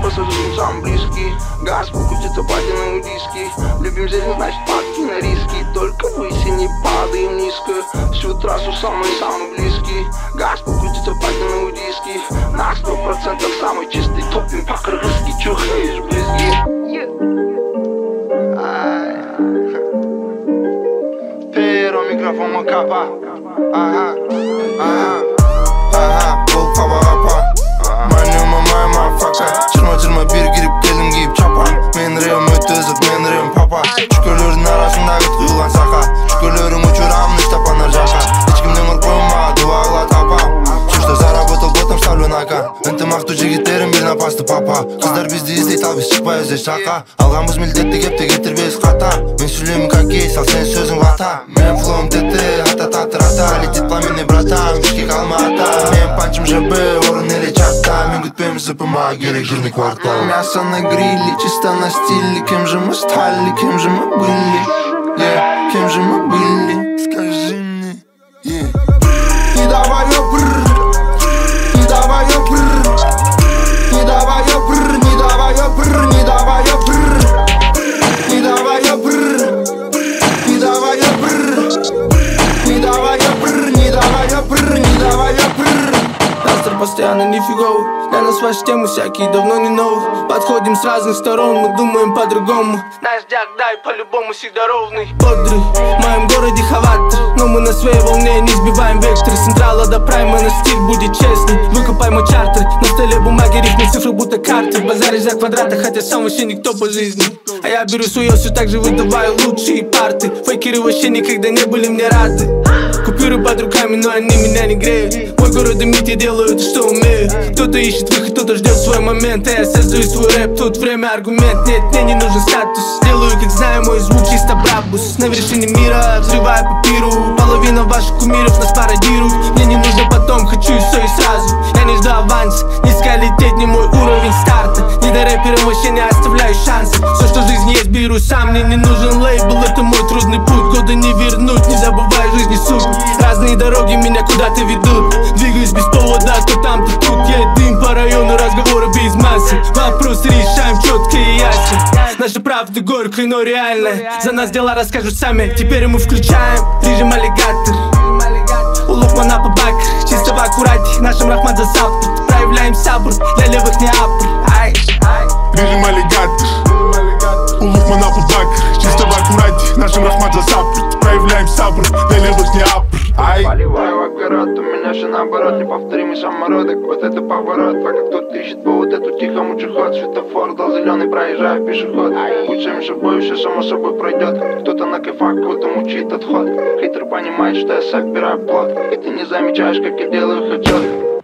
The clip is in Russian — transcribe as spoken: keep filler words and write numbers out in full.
пассажирам самый близкий. Газ покрутится, платиновые диски. Любим зелень, значит падки на риски. Только выси не падаем низко. Всю трассу со мной самый близкий. Газ покрутится, платиновые диски. На сто процентов самый чистый. Топим по-крымски, чухаешь близки. Pero микрофон макапа. Ага, ага, ага. Бол каба капа. Мани мамай мафака. Жиырма жиырма бир кирип келдим кийип чапан. Мен рем өтө ызык, мен рем папа. Чүкөлөрдүн арасындагы куйган сака. Чүкөлөрүң учурамын иштапанар жака. Эч кимден коркпойм, мага дуба кылат апам. Чушта заработал, потом ставлю на кон. Ынтымактуу жигиттерим бир напасты папа. Кыздар бизди издейт, ал биз чыкпайбыз эч жакка. Алганбыз милдетти, кепти кетирбейбиз ката. Мен сүйлөйм как есть, ал сенин сөзүң вата. Мен флоум тете, ата-та-та-та. Летит пламенный братан, бишкек Алмата. Мен панчым ЖБ, орун эле чатта. Мен күтпөйм ЗПМа, керек жирный квартал. Мясо на гриле, чисто на стиле. Кем же мы стали, кем же мы были? Yeah, кем же мы были? Скажи мне, yeah. Не давай опр, не давай опр, не давай опр, не давай опр, не давай опр, не давай опр, не давай опр, не давай опр, не давай опр, не давай опр. Настроь постоянно нифиговый. Для нас ваши темы всякие давно не новые. Подходим с разных сторон, мы думаем по-другому. Наш дяк, дай по-любому всегда ровный. Бодрый, в моем городе хаватер. Но мы на своей волне не сбиваем вектор. С централа до прайма на стиль будет честный. Выкупай мой чартер, на столе бумаги, рифмы, цифры будто карты. Базаришь за квадраты, хотя сам вообще никто по жизни. А я беру свое, все так же выдаваю лучшие парты. Фейкеры вообще никогда не были мне рады. Купюры под руками, но они меня не греют. Мой город дымит, я делаю то, что умею. Кто-то ищет выход, кто-то ждет свой момент. А я создаю свой рэп, тут время аргумент. Нет, мне не нужен статус. Делаю, как знаю, мой звук чисто брабус. На вершине мира, взрываю папиру. Половина ваших кумиров нас пародирует. Мне не нужно потом, хочу и все и сразу. Я не жду аванс, низко лететь не мой уровень старта. Не до рэперам вообще не оставляю шансы. Все, что в жизни есть, беру сам. Мне не нужен лейбл, это мой трудный путь. Года не вернуть, не забывай жизни суть. Разные дороги меня куда-то ведут. Двигаюсь без повода, то там, то тут. Я дым по району, разговоры без массы. Вопросы решаем четко и ясно. Наша правда горькая, но реальная. За нас дела расскажут сами. Теперь мы включаем режим аллигатор. У Лукмана по бакер, чисто в аккурате. Нашим Рахмат за саппорт. Проявляем сабр, для левых не апр. Режим аллигатор. У Лукмана по бакер, чисто в аккурате. Нашим Рахмат за саппорт. Проявляем сабр, для левых не апр. Поливаю в огород, у меня же наоборот. Неповторимый самородок, вот это поворот. Пока кто-то ищет повод, эту тихому чехот. Светофор дал зеленый, проезжаю пешеход. Будь самим собой, все само собой пройдет. Кто-то на кайфах, кто-то мучит отход. Хейтер понимает, что я собираю плод. И ты не замечаешь, как я делаю хоть четко.